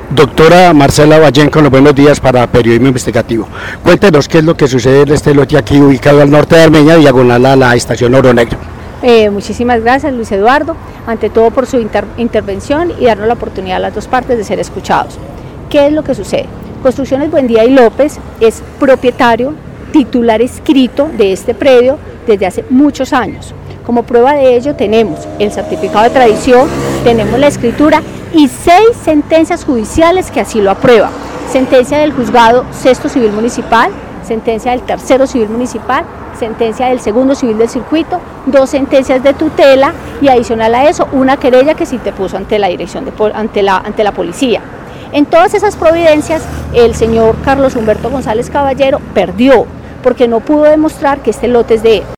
Doctora Marcela Vallenco, los buenos días para Periodismo Investigativo. Cuéntenos qué es lo que sucede en este lote aquí ubicado al norte de Armenia, diagonal a la estación Oro Negro. Muchísimas gracias, Luis Eduardo, ante todo por su intervención y darnos la oportunidad a las dos partes de ser escuchados. ¿Qué es lo que sucede? Construcciones Buendía y López es propietario, titular escrito de este predio desde hace muchos años. Como prueba de ello tenemos el certificado de tradición, tenemos la escritura y 6 sentencias judiciales que así lo aprueban. Sentencia del juzgado sexto civil municipal, sentencia del tercero civil municipal, sentencia del segundo civil del circuito, 2 sentencias de tutela y adicional a eso una querella que se interpuso ante la dirección ante la policía. En todas esas providencias el señor Carlos Humberto González Caballero perdió porque no pudo demostrar que este lote es de él.